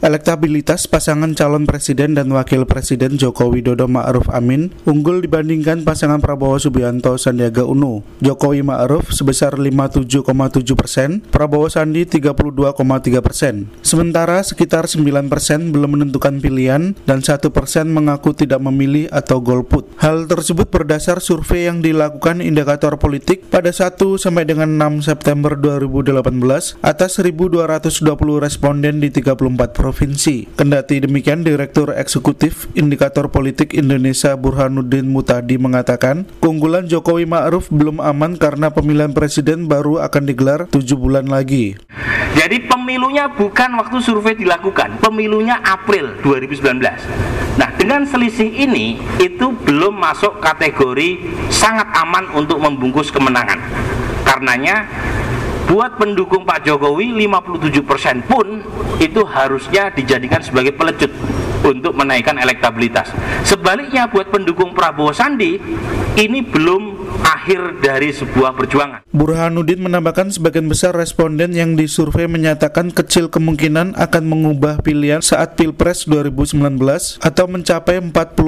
Elektabilitas pasangan calon presiden dan wakil presiden Joko Widodo Ma'ruf Amin unggul dibandingkan pasangan Prabowo Subianto Sandiaga Uno. Jokowi Ma'ruf sebesar 57,7%, Prabowo Sandi 32,3%. Sementara sekitar 9% belum menentukan pilihan dan 1% mengaku tidak memilih atau golput. Hal tersebut berdasar survei yang dilakukan Indikator Politik pada 1 sampai dengan 6 September 2018 atas 1.220 responden di 34 provinsi. Kendati demikian, Direktur Eksekutif Indikator Politik Indonesia Burhanuddin Mutadi mengatakan, keunggulan Jokowi Ma'ruf belum aman karena pemilihan presiden baru akan digelar 7 bulan lagi. Jadi pemilunya bukan waktu survei dilakukan, pemilunya April 2019. Nah, dengan selisih ini itu belum masuk kategori sangat aman untuk membungkus kemenangan. Karenanya buat pendukung Pak Jokowi 57% pun itu harusnya dijadikan sebagai pelecut untuk menaikkan elektabilitas. Sebaliknya buat pendukung Prabowo Sandi ini belum akhir dari sebuah perjuangan. Burhanuddin menambahkan sebagian besar responden yang disurvei menyatakan kecil kemungkinan akan mengubah pilihan saat Pilpres 2019 atau mencapai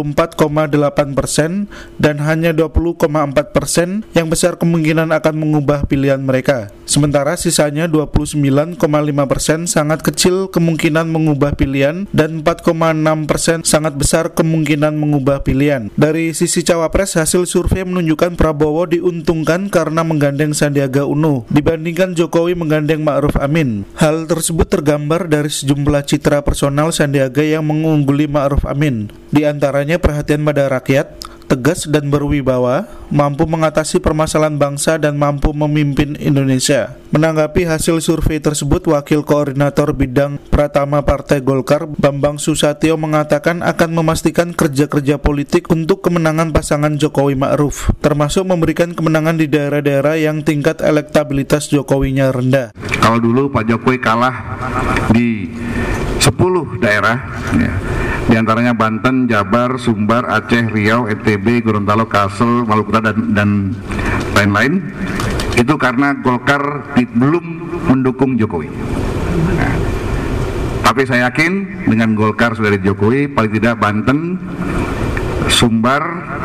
44,8% dan hanya 20,4% yang besar kemungkinan akan mengubah pilihan mereka. Sementara sisanya 29,5% sangat kecil kemungkinan mengubah pilihan dan 4,6% sangat besar kemungkinan mengubah pilihan. Dari sisi cawapres, hasil survei menunjukkan Prabowo diuntungkan karena menggandeng Sandiaga Uno dibandingkan Jokowi menggandeng Ma'ruf Amin. Hal tersebut tergambar dari sejumlah citra personal Sandiaga yang mengungguli Ma'ruf Amin. Di antaranya perhatian pada rakyat, tegas dan berwibawa, mampu mengatasi permasalahan bangsa dan mampu memimpin Indonesia. Menanggapi hasil survei tersebut, Wakil Koordinator Bidang Pratama Partai Golkar, Bambang Susatyo mengatakan akan memastikan kerja-kerja politik untuk kemenangan pasangan Jokowi Ma'ruf, termasuk memberikan kemenangan di daerah-daerah yang tingkat elektabilitas Jokowinya rendah. Kalau dulu Pak Jokowi kalah di 10 daerah, ya. Di antaranya Banten, Jabar, Sumbar, Aceh, Riau, NTB, Gorontalo, Kalsel, Maluku Utara dan lain-lain. Itu karena Golkar belum mendukung Jokowi. Nah, tapi saya yakin dengan Golkar sudah di Jokowi, paling tidak Banten, Sumbar,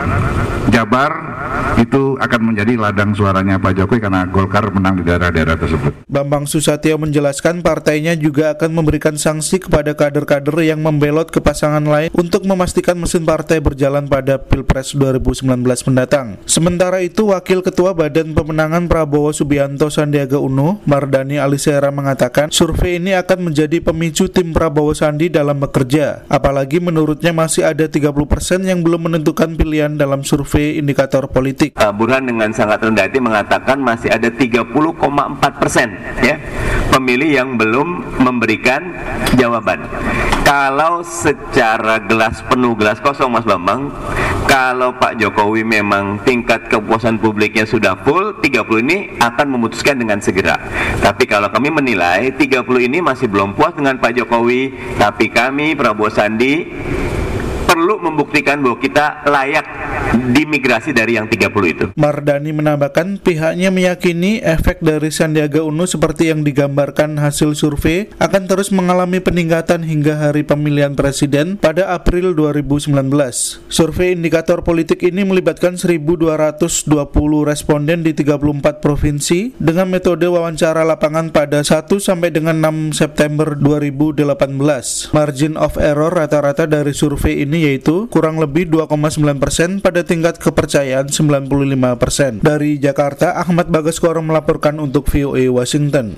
Jabar itu akan menjadi ladang suaranya Pak Jokowi karena Golkar menang di daerah-daerah tersebut. Bambang Susatyo menjelaskan partainya juga akan memberikan sanksi kepada kader-kader yang membelot ke pasangan lain untuk memastikan mesin partai berjalan pada Pilpres 2019 mendatang. Sementara itu, Wakil Ketua Badan Pemenangan Prabowo Subianto Sandiaga Uno, Mardani Alisera mengatakan survei ini akan menjadi pemicu tim Prabowo Sandi dalam bekerja. Apalagi menurutnya masih ada 30% yang belum menentukan pilihan dalam survei indikator politik. Burhan dengan sangat rendah hati mengatakan masih ada 30,4% ya pemilih yang belum memberikan jawaban. Kalau secara gelas penuh gelas kosong, Mas Bambang, kalau Pak Jokowi memang tingkat kepuasan publiknya sudah full, 30 ini akan memutuskan dengan segera. Tapi kalau kami menilai 30 ini masih belum puas dengan Pak Jokowi, tapi kami Prabowo Sandi perlu membuktikan bahwa kita layak dimigrasi dari yang 30 itu. Mardani menambahkan pihaknya meyakini efek dari Sandiaga Uno seperti yang digambarkan hasil survei akan terus mengalami peningkatan hingga hari pemilihan presiden pada April 2019. Survei indikator politik ini melibatkan 1.220 responden di 34 provinsi dengan metode wawancara lapangan pada 1 sampai dengan 6 September 2018. Margin of error rata-rata dari survei ini yaitu kurang lebih 2,9% pada tingkat kepercayaan 95%. Dari Jakarta, Ahmad Bagaskoro melaporkan untuk VOA Washington.